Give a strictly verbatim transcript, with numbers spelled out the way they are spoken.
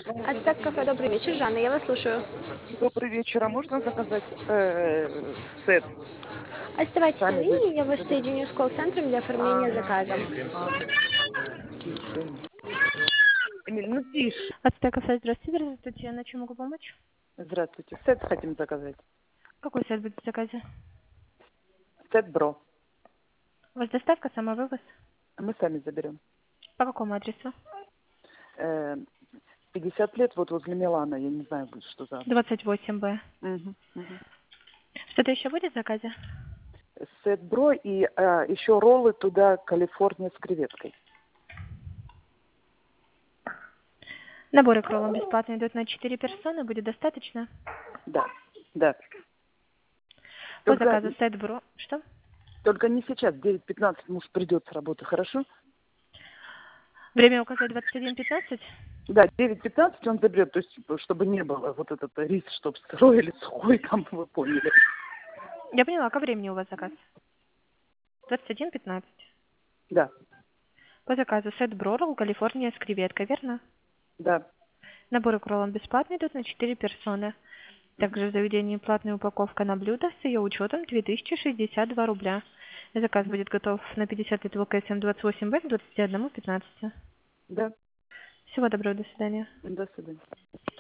Ацтек кафе, добрый вечер. Жанна, я вас слушаю. Добрый вечер. А можно заказать э, сет? Оставайтесь на Сами вы линии, я вас заберете. соединю с колл-центром для оформления Ага. заказа. Ага. Тише, Эмиль. Эмиль, ну тише. Ацтек кафе, здравствуйте, здравствуйте. На чем могу помочь? Здравствуйте. Сет хотим заказать. Какой сайт будет в заказе? Сет Бро. У вас доставка, самовывоз? Мы сами заберем. По какому адресу? Э, пятьдесят лет вот возле Милана. Я не знаю, что за адрес. двадцать восемь Б. Мгм, мгм. Что-то еще будет в заказе? Сет Бро и э, еще роллы туда Калифорния с креветкой. Наборы к роллам бесплатно идут на четыре персоны, будет достаточно? Да, да. По Только, заказу сет Бро. Что? только не сейчас, в девять пятнадцать муж придет с работы, хорошо? Время указать двадцать один пятнадцать? Да, девять пятнадцать он заберет, то есть, чтобы не было вот этот рис, чтобы сырой или сухой, там, вы поняли. Я поняла, ко времени у вас заказ? двадцать один пятнадцать. Да, По заказу сет Бро, ролл Калифорния с креветкой, верно? да. Наборы к роллам бесплатно идут на четыре персоны. Также в заведении платная упаковка на блюдо с ее учетом две тысячи шестьдесят два рубля. Заказ будет готов на пятьдесят лет ВКСМ двадцать восемь Б к двадцати одному пятнадцати. Да, Всего доброго, до свидания. до свидания.